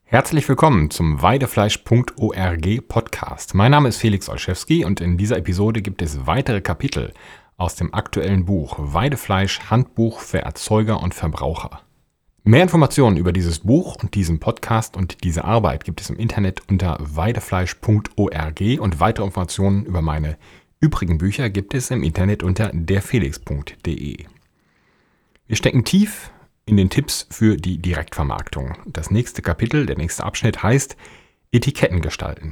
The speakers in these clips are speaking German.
Herzlich willkommen zum Weidefleisch.org Podcast. Mein Name ist Felix Olszewski und in dieser Episode gibt es weitere Kapitel aus dem aktuellen Buch Weidefleisch – Handbuch für Erzeuger und Verbraucher. Mehr Informationen über dieses Buch und diesen Podcast und diese Arbeit gibt es im Internet unter weidefleisch.org und weitere Informationen über meine übrigen Bücher gibt es im Internet unter derfelix.de. Wir stecken tief in den Tipps für die Direktvermarktung. Das nächste Kapitel, der nächste Abschnitt heißt Etiketten gestalten.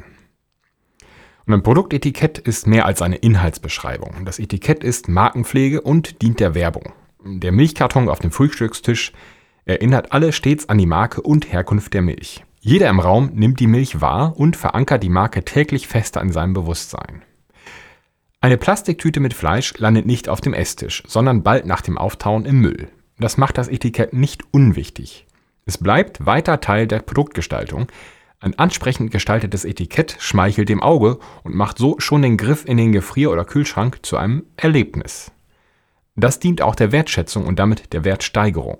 Und ein Produktetikett ist mehr als eine Inhaltsbeschreibung. Das Etikett ist Markenpflege und dient der Werbung. Der Milchkarton auf dem Frühstückstisch erinnert alle stets an die Marke und Herkunft der Milch. Jeder im Raum nimmt die Milch wahr und verankert die Marke täglich fester in seinem Bewusstsein. Eine Plastiktüte mit Fleisch landet nicht auf dem Esstisch, sondern bald nach dem Auftauen im Müll. Das macht das Etikett nicht unwichtig. Es bleibt weiter Teil der Produktgestaltung. Ein ansprechend gestaltetes Etikett schmeichelt dem Auge und macht so schon den Griff in den Gefrier- oder Kühlschrank zu einem Erlebnis. Das dient auch der Wertschätzung und damit der Wertsteigerung.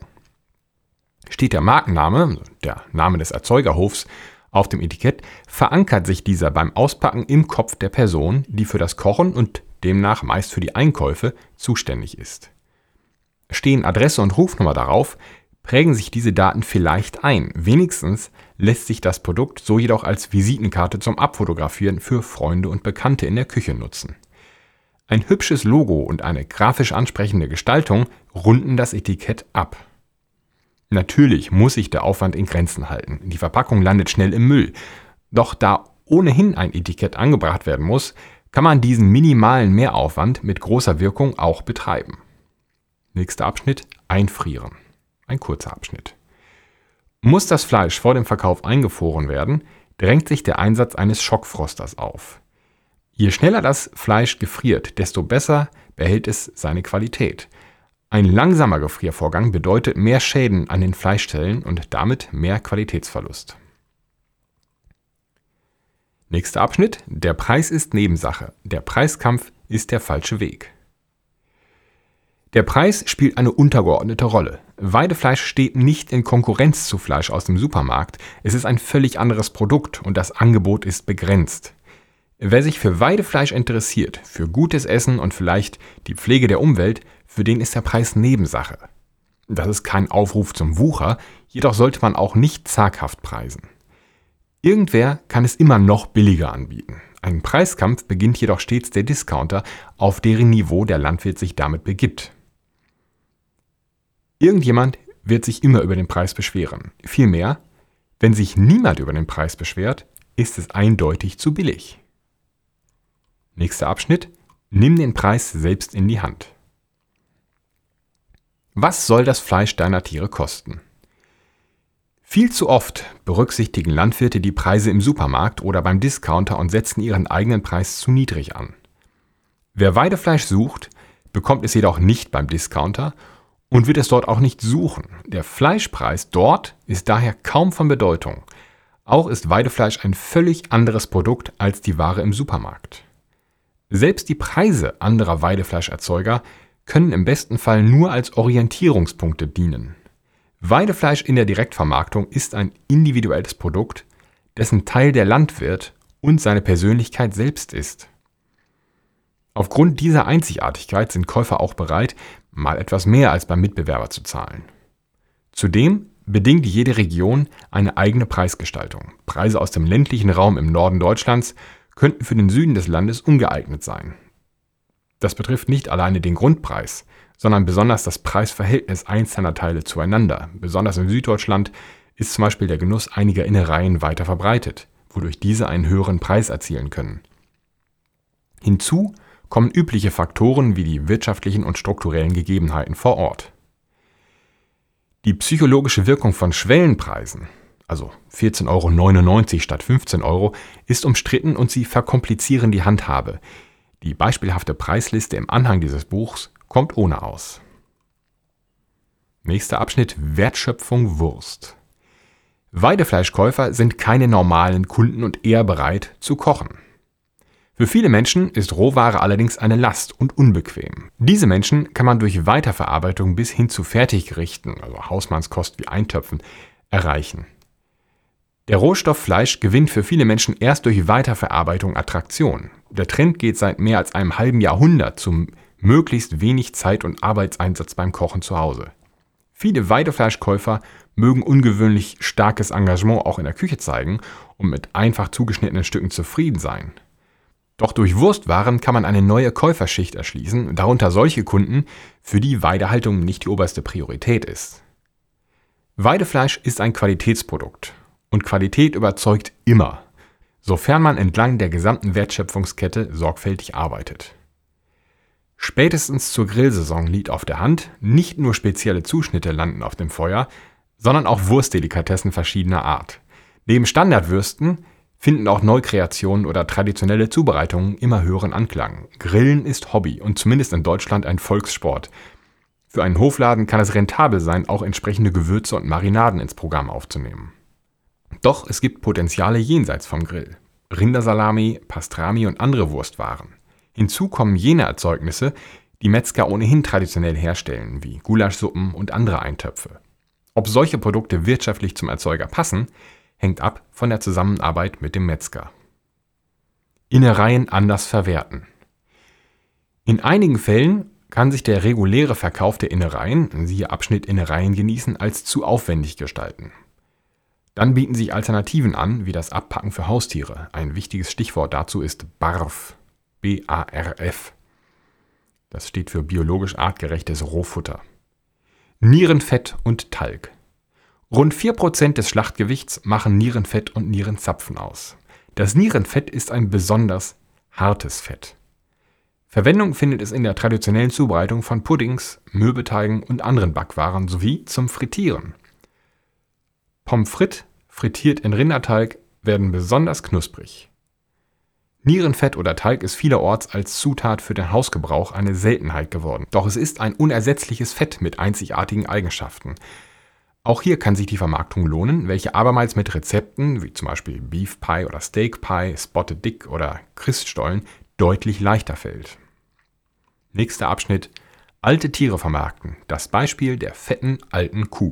Steht der Markenname, der Name des Erzeugerhofs, auf dem Etikett, verankert sich dieser beim Auspacken im Kopf der Person, die für das Kochen und demnach meist für die Einkäufe zuständig ist. Stehen Adresse und Rufnummer darauf, prägen sich diese Daten vielleicht ein. Wenigstens lässt sich das Produkt so jedoch als Visitenkarte zum Abfotografieren für Freunde und Bekannte in der Küche nutzen. Ein hübsches Logo und eine grafisch ansprechende Gestaltung runden das Etikett ab. Natürlich muss sich der Aufwand in Grenzen halten. Die Verpackung landet schnell im Müll. Doch da ohnehin ein Etikett angebracht werden muss, kann man diesen minimalen Mehraufwand mit großer Wirkung auch betreiben. Nächster Abschnitt, einfrieren. Ein kurzer Abschnitt. Muss das Fleisch vor dem Verkauf eingefroren werden, drängt sich der Einsatz eines Schockfrosters auf. Je schneller das Fleisch gefriert, desto besser behält es seine Qualität. Ein langsamer Gefriervorgang bedeutet mehr Schäden an den Fleischzellen und damit mehr Qualitätsverlust. Nächster Abschnitt, der Preis ist Nebensache. Der Preiskampf ist der falsche Weg. Der Preis spielt eine untergeordnete Rolle. Weidefleisch steht nicht in Konkurrenz zu Fleisch aus dem Supermarkt. Es ist ein völlig anderes Produkt und das Angebot ist begrenzt. Wer sich für Weidefleisch interessiert, für gutes Essen und vielleicht die Pflege der Umwelt, für den ist der Preis Nebensache. Das ist kein Aufruf zum Wucher, jedoch sollte man auch nicht zaghaft preisen. Irgendwer kann es immer noch billiger anbieten. Ein Preiskampf beginnt jedoch stets der Discounter, auf deren Niveau der Landwirt sich damit begibt. Irgendjemand wird sich immer über den Preis beschweren. Vielmehr, wenn sich niemand über den Preis beschwert, ist es eindeutig zu billig. Nächster Abschnitt, nimm den Preis selbst in die Hand. Was soll das Fleisch deiner Tiere kosten? Viel zu oft berücksichtigen Landwirte die Preise im Supermarkt oder beim Discounter und setzen ihren eigenen Preis zu niedrig an. Wer Weidefleisch sucht, bekommt es jedoch nicht beim Discounter und wird es dort auch nicht suchen. Der Fleischpreis dort ist daher kaum von Bedeutung. Auch ist Weidefleisch ein völlig anderes Produkt als die Ware im Supermarkt. Selbst die Preise anderer Weidefleischerzeuger können im besten Fall nur als Orientierungspunkte dienen. Weidefleisch in der Direktvermarktung ist ein individuelles Produkt, dessen Teil der Landwirt und seine Persönlichkeit selbst ist. Aufgrund dieser Einzigartigkeit sind Käufer auch bereit, mal etwas mehr als beim Mitbewerber zu zahlen. Zudem bedingt jede Region eine eigene Preisgestaltung. Preise aus dem ländlichen Raum im Norden Deutschlands könnten für den Süden des Landes ungeeignet sein. Das betrifft nicht alleine den Grundpreis, sondern besonders das Preisverhältnis einzelner Teile zueinander. Besonders in Süddeutschland ist zum Beispiel der Genuss einiger Innereien weiter verbreitet, wodurch diese einen höheren Preis erzielen können. Hinzu kommen übliche Faktoren wie die wirtschaftlichen und strukturellen Gegebenheiten vor Ort. Die psychologische Wirkung von Schwellenpreisen, also 14,99 € statt 15 €, ist umstritten und sie verkomplizieren die Handhabe. Die beispielhafte Preisliste im Anhang dieses Buchs kommt ohne aus. Nächster Abschnitt, Wertschöpfung Wurst. Weidefleischkäufer sind keine normalen Kunden und eher bereit zu kochen. Für viele Menschen ist Rohware allerdings eine Last und unbequem. Diese Menschen kann man durch Weiterverarbeitung bis hin zu Fertiggerichten, also Hausmannskost wie Eintöpfen, erreichen. Der Rohstoff Fleisch gewinnt für viele Menschen erst durch Weiterverarbeitung Attraktion. Der Trend geht seit mehr als einem halben Jahrhundert zum möglichst wenig Zeit- und Arbeitseinsatz beim Kochen zu Hause. Viele Weidefleischkäufer mögen ungewöhnlich starkes Engagement auch in der Küche zeigen und mit einfach zugeschnittenen Stücken zufrieden sein. Doch durch Wurstwaren kann man eine neue Käuferschicht erschließen, darunter solche Kunden, für die Weidehaltung nicht die oberste Priorität ist. Weidefleisch ist ein Qualitätsprodukt und Qualität überzeugt immer, sofern man entlang der gesamten Wertschöpfungskette sorgfältig arbeitet. Spätestens zur Grillsaison liegt auf der Hand, nicht nur spezielle Zuschnitte landen auf dem Feuer, sondern auch Wurstdelikatessen verschiedener Art. Neben Standardwürsten finden auch Neukreationen oder traditionelle Zubereitungen immer höheren Anklang. Grillen ist Hobby und zumindest in Deutschland ein Volkssport. Für einen Hofladen kann es rentabel sein, auch entsprechende Gewürze und Marinaden ins Programm aufzunehmen. Doch es gibt Potenziale jenseits vom Grill. Rindersalami, Pastrami und andere Wurstwaren. Hinzu kommen jene Erzeugnisse, die Metzger ohnehin traditionell herstellen, wie Gulaschsuppen und andere Eintöpfe. Ob solche Produkte wirtschaftlich zum Erzeuger passen, hängt ab von der Zusammenarbeit mit dem Metzger. Innereien anders verwerten. In einigen Fällen kann sich der reguläre Verkauf der Innereien, siehe Abschnitt Innereien genießen, als zu aufwendig gestalten. Dann bieten sich Alternativen an, wie das Abpacken für Haustiere. Ein wichtiges Stichwort dazu ist BARF. BARF. Das steht für biologisch artgerechtes Rohfutter. Nierenfett und Talg. Rund 4% des Schlachtgewichts machen Nierenfett und Nierenzapfen aus. Das Nierenfett ist ein besonders hartes Fett. Verwendung findet es in der traditionellen Zubereitung von Puddings, Mürbeteigen und anderen Backwaren sowie zum Frittieren. Pommes frites, frittiert in Rinderteig, werden besonders knusprig. Nierenfett oder Talg ist vielerorts als Zutat für den Hausgebrauch eine Seltenheit geworden. Doch es ist ein unersetzliches Fett mit einzigartigen Eigenschaften. Auch hier kann sich die Vermarktung lohnen, welche abermals mit Rezepten wie zum Beispiel Beef Pie oder Steak Pie, Spotted Dick oder Christstollen deutlich leichter fällt. Nächster Abschnitt: Alte Tiere vermarkten. Das Beispiel der fetten alten Kuh.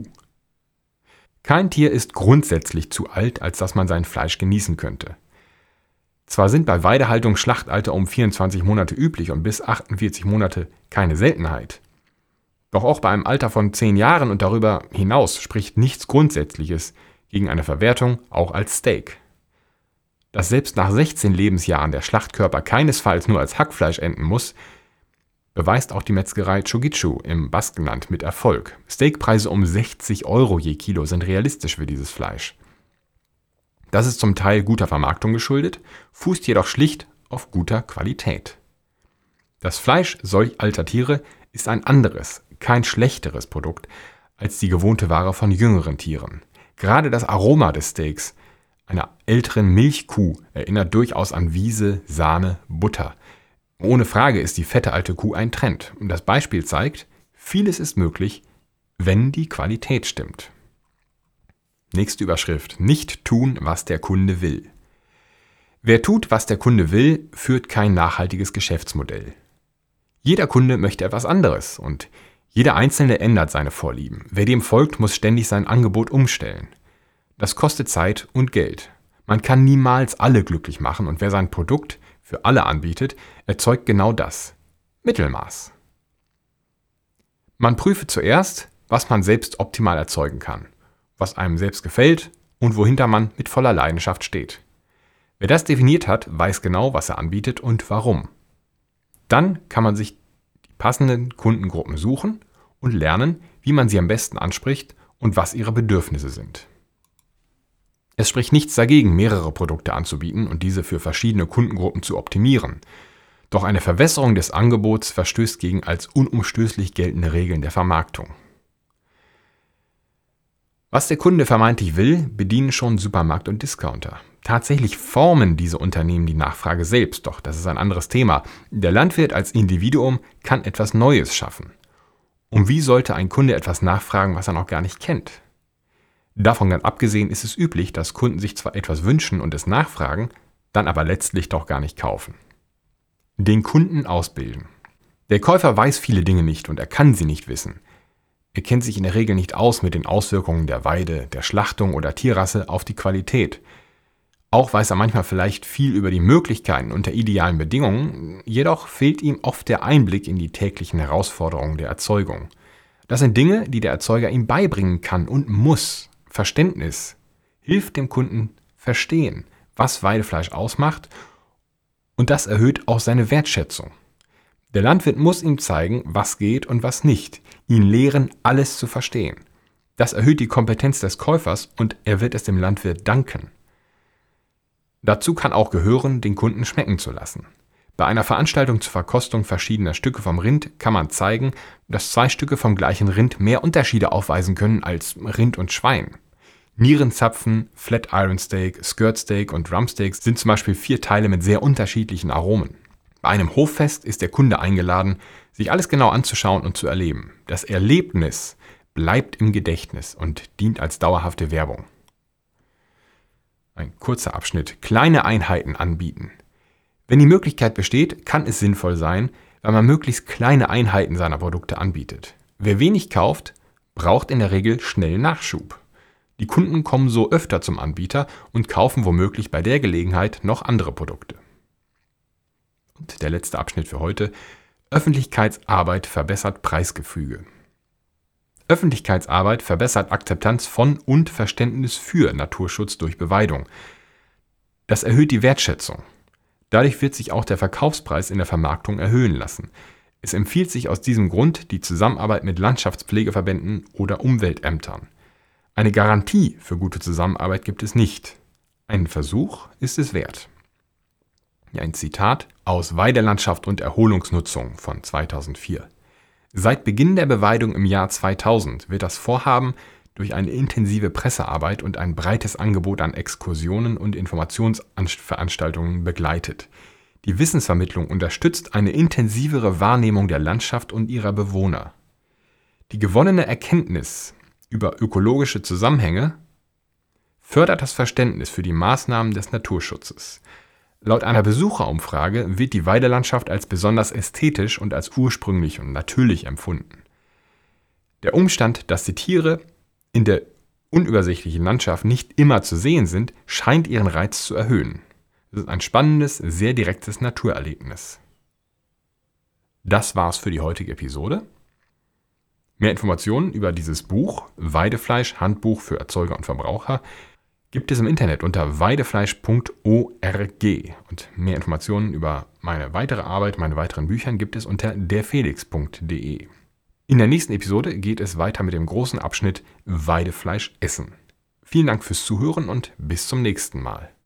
Kein Tier ist grundsätzlich zu alt, als dass man sein Fleisch genießen könnte. Zwar sind bei Weidehaltung Schlachtalter um 24 Monate üblich und bis 48 Monate keine Seltenheit. Doch auch bei einem Alter von 10 Jahren und darüber hinaus spricht nichts Grundsätzliches gegen eine Verwertung auch als Steak. Dass selbst nach 16 Lebensjahren der Schlachtkörper keinesfalls nur als Hackfleisch enden muss, beweist auch die Metzgerei Chogitchu im Baskenland mit Erfolg. Steakpreise um 60 € je Kilo sind realistisch für dieses Fleisch. Das ist zum Teil guter Vermarktung geschuldet, fußt jedoch schlicht auf guter Qualität. Das Fleisch solch alter Tiere ist ein anderes, kein schlechteres Produkt als die gewohnte Ware von jüngeren Tieren. Gerade das Aroma des Steaks einer älteren Milchkuh erinnert durchaus an Wiese, Sahne, Butter. Ohne Frage ist die fette alte Kuh ein Trend. Und das Beispiel zeigt, vieles ist möglich, wenn die Qualität stimmt. Nächste Überschrift: Nicht tun, was der Kunde will. Wer tut, was der Kunde will, führt kein nachhaltiges Geschäftsmodell. Jeder Kunde möchte etwas anderes und jeder Einzelne ändert seine Vorlieben. Wer dem folgt, muss ständig sein Angebot umstellen. Das kostet Zeit und Geld. Man kann niemals alle glücklich machen und wer sein Produkt für alle anbietet, erzeugt genau das: Mittelmaß. Man prüfe zuerst, was man selbst optimal erzeugen kann, was einem selbst gefällt und wohinter man mit voller Leidenschaft steht. Wer das definiert hat, weiß genau, was er anbietet und warum. Dann kann man sich die passenden Kundengruppen suchen und lernen, wie man sie am besten anspricht und was ihre Bedürfnisse sind. Es spricht nichts dagegen, mehrere Produkte anzubieten und diese für verschiedene Kundengruppen zu optimieren. Doch eine Verwässerung des Angebots verstößt gegen als unumstößlich geltende Regeln der Vermarktung. Was der Kunde vermeintlich will, bedienen schon Supermarkt und Discounter. Tatsächlich formen diese Unternehmen die Nachfrage selbst, doch das ist ein anderes Thema. Der Landwirt als Individuum kann etwas Neues schaffen. Und wie sollte ein Kunde etwas nachfragen, was er noch gar nicht kennt? Davon ganz abgesehen ist es üblich, dass Kunden sich zwar etwas wünschen und es nachfragen, dann aber letztlich doch gar nicht kaufen. Den Kunden ausbilden. Der Käufer weiß viele Dinge nicht und er kann sie nicht wissen. Er kennt sich in der Regel nicht aus mit den Auswirkungen der Weide, der Schlachtung oder Tierrasse auf die Qualität. Auch weiß er manchmal vielleicht viel über die Möglichkeiten unter idealen Bedingungen, jedoch fehlt ihm oft der Einblick in die täglichen Herausforderungen der Erzeugung. Das sind Dinge, die der Erzeuger ihm beibringen kann und muss. Verständnis hilft dem Kunden verstehen, was Weidefleisch ausmacht, und das erhöht auch seine Wertschätzung. Der Landwirt muss ihm zeigen, was geht und was nicht, ihn lehren, alles zu verstehen. Das erhöht die Kompetenz des Käufers und er wird es dem Landwirt danken. Dazu kann auch gehören, den Kunden schmecken zu lassen. Bei einer Veranstaltung zur Verkostung verschiedener Stücke vom Rind kann man zeigen, dass 2 Stücke vom gleichen Rind mehr Unterschiede aufweisen können als Rind und Schwein. Nierenzapfen, Flat Iron Steak, Skirt Steak und Drumsteaks sind zum Beispiel 4 Teile mit sehr unterschiedlichen Aromen. Bei einem Hoffest ist der Kunde eingeladen, sich alles genau anzuschauen und zu erleben. Das Erlebnis bleibt im Gedächtnis und dient als dauerhafte Werbung. Ein kurzer Abschnitt. Kleine Einheiten anbieten. Wenn die Möglichkeit besteht, kann es sinnvoll sein, weil man möglichst kleine Einheiten seiner Produkte anbietet. Wer wenig kauft, braucht in der Regel schnell Nachschub. Die Kunden kommen so öfter zum Anbieter und kaufen womöglich bei der Gelegenheit noch andere Produkte. Und der letzte Abschnitt für heute. Öffentlichkeitsarbeit verbessert Preisgefüge. Öffentlichkeitsarbeit verbessert Akzeptanz von und Verständnis für Naturschutz durch Beweidung. Das erhöht die Wertschätzung. Dadurch wird sich auch der Verkaufspreis in der Vermarktung erhöhen lassen. Es empfiehlt sich aus diesem Grund die Zusammenarbeit mit Landschaftspflegeverbänden oder Umweltämtern. Eine Garantie für gute Zusammenarbeit gibt es nicht. Ein Versuch ist es wert. Ein Zitat aus Weidelandschaft und Erholungsnutzung von 2004. Seit Beginn der Beweidung im Jahr 2000 wird das Vorhaben durch eine intensive Pressearbeit und ein breites Angebot an Exkursionen und Informationsveranstaltungen begleitet. Die Wissensvermittlung unterstützt eine intensivere Wahrnehmung der Landschaft und ihrer Bewohner. Die gewonnene Erkenntnis über ökologische Zusammenhänge fördert das Verständnis für die Maßnahmen des Naturschutzes. Laut einer Besucherumfrage wird die Weidelandschaft als besonders ästhetisch und als ursprünglich und natürlich empfunden. Der Umstand, dass die Tiere in der unübersichtlichen Landschaft nicht immer zu sehen sind, scheint ihren Reiz zu erhöhen. Es ist ein spannendes, sehr direktes Naturerlebnis. Das war's für die heutige Episode. Mehr Informationen über dieses Buch Weidefleisch, Handbuch für Erzeuger und Verbraucher gibt es im Internet unter weidefleisch.org. Und mehr Informationen über meine weitere Arbeit, meine weiteren Büchern gibt es unter derfelix.de. In der nächsten Episode geht es weiter mit dem großen Abschnitt Weidefleisch essen. Vielen Dank fürs Zuhören und bis zum nächsten Mal.